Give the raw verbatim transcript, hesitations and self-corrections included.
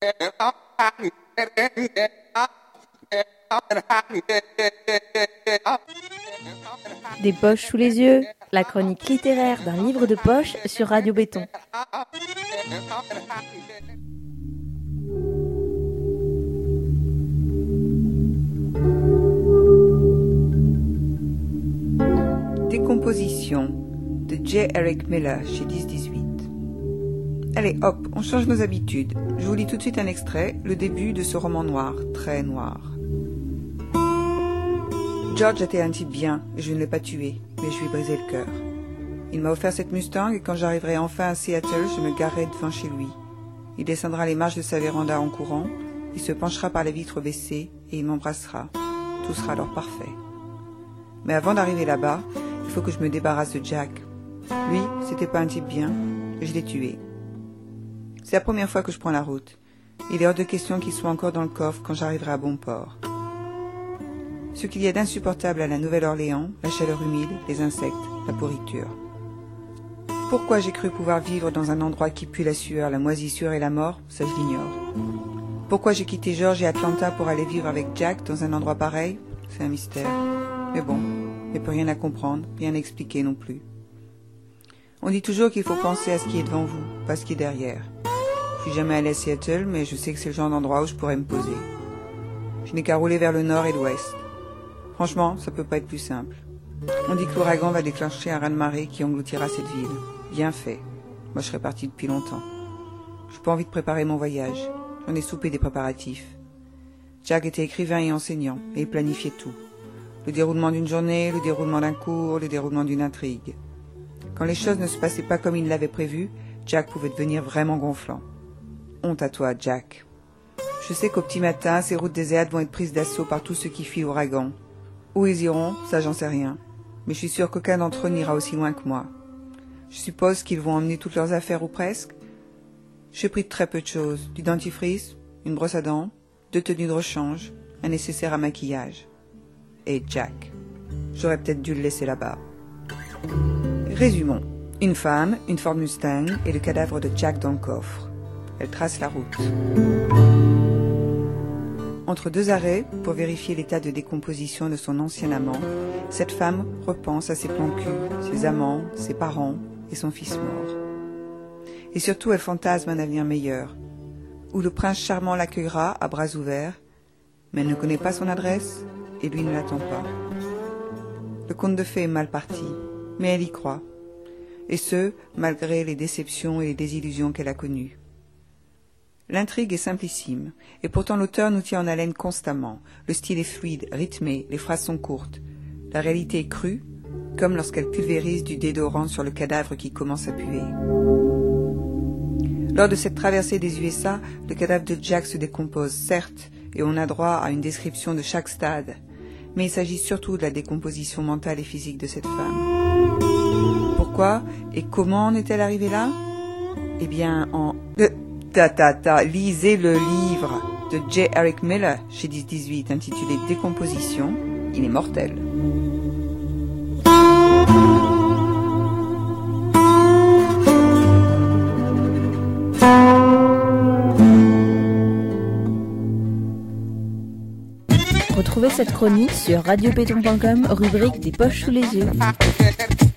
Des poches sous les yeux, la chronique littéraire d'un livre de poche sur Radio Béton. Décomposition de J. Eric Miller chez dix dix-huit. Allez hop, on change nos habitudes. Je vous lis tout de suite un extrait, le début de ce roman noir, très noir. George était un type bien, et je ne l'ai pas tué, mais je lui ai brisé le cœur. Il m'a offert cette Mustang et quand j'arriverai enfin à Seattle, je me garerai devant chez lui. Il descendra les marches de sa véranda en courant, il se penchera par la vitre baissée et il m'embrassera. Tout sera alors parfait. Mais avant d'arriver là-bas, il faut que je me débarrasse de Jack. Lui, c'était pas un type bien, et je l'ai tué. C'est la première fois que je prends la route. Il est hors de question qu'il soit encore dans le coffre quand j'arriverai à bon port. Ce qu'il y a d'insupportable à la Nouvelle-Orléans, la chaleur humide, les insectes, la pourriture. Pourquoi j'ai cru pouvoir vivre dans un endroit qui pue la sueur, la moisissure et la mort, ça je l'ignore. Pourquoi j'ai quitté George et Atlanta pour aller vivre avec Jack dans un endroit pareil, c'est un mystère. Mais bon, il n'y a plus rien à comprendre, rien à expliquer non plus. On dit toujours qu'il faut penser à ce qui est devant vous, pas à ce qui est derrière. Je suis jamais allé à Seattle, mais je sais que c'est le genre d'endroit où je pourrais me poser. Je n'ai qu'à rouler vers le nord et l'ouest. Franchement, ça peut pas être plus simple. On dit que l'ouragan va déclencher un raz-de-marée qui engloutira cette ville. Bien fait. Moi, je serais parti depuis longtemps. J'ai pas envie de préparer mon voyage. J'en ai soupé des préparatifs. Jack était écrivain et enseignant, et il planifiait tout. Le déroulement d'une journée, le déroulement d'un cours, le déroulement d'une intrigue. Quand les choses ne se passaient pas comme il l'avait prévu, Jack pouvait devenir vraiment gonflant. Honte à toi, Jack. Je sais qu'au petit matin, ces routes désertes vont être prises d'assaut par tous ceux qui fuient l'ouragan. Où ils iront, ça j'en sais rien. Mais je suis sûr qu'aucun d'entre eux n'ira aussi loin que moi. Je suppose qu'ils vont emmener toutes leurs affaires ou presque. J'ai pris très peu de choses. Du dentifrice, une brosse à dents, deux tenues de rechange, un nécessaire à maquillage. Et Jack. J'aurais peut-être dû le laisser là-bas. Résumons. Une femme, une Ford Mustang et le cadavre de Jack dans le coffre. Elle trace la route. Entre deux arrêts, pour vérifier l'état de décomposition de son ancien amant, cette femme repense à ses plans cul, ses amants, ses parents et son fils mort. Et surtout, elle fantasme un avenir meilleur, où le prince charmant l'accueillera à bras ouverts, mais elle ne connaît pas son adresse et lui ne l'attend pas. Le conte de fées est mal parti, mais elle y croit, et ce, malgré les déceptions et les désillusions qu'elle a connues. L'intrigue est simplissime, et pourtant l'auteur nous tient en haleine constamment. Le style est fluide, rythmé, les phrases sont courtes. La réalité est crue, comme lorsqu'elle pulvérise du déodorant sur le cadavre qui commence à puer. Lors de cette traversée des U S A, le cadavre de Jack se décompose, certes, et on a droit à une description de chaque stade, mais il s'agit surtout de la décomposition mentale et physique de cette femme. Pourquoi et comment en est-elle arrivée là? Eh bien, en... Euh, ta ta ta, lisez le livre de J. Eric Miller chez dix dix-huit intitulé Décomposition. Il est mortel. Retrouvez cette chronique sur radio béton point com, rubrique des poches sous les yeux.